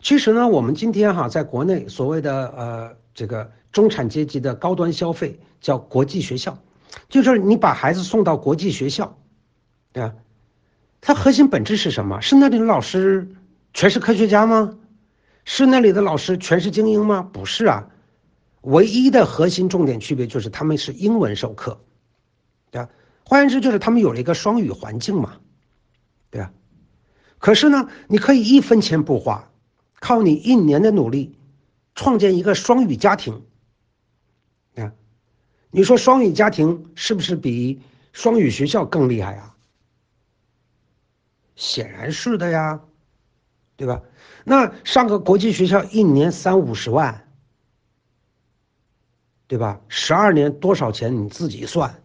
其实呢，我们今天在国内所谓的这个中产阶级的高端消费叫国际学校，就是你把孩子送到国际学校，对吧？它核心本质是什么？是那里的老师全是科学家吗？是那里的老师全是精英吗？不是啊，唯一的核心重点区别就是他们是英文授课，对吧？换言之，就是他们有了一个双语环境嘛，对吧？可是呢，你可以一分钱不花，靠你一年的努力，创建一个双语家庭啊！你说双语家庭是不是比双语学校更厉害啊？显然是的呀，对吧？那上个国际学校一年30-50万，对吧？12年多少钱你自己算，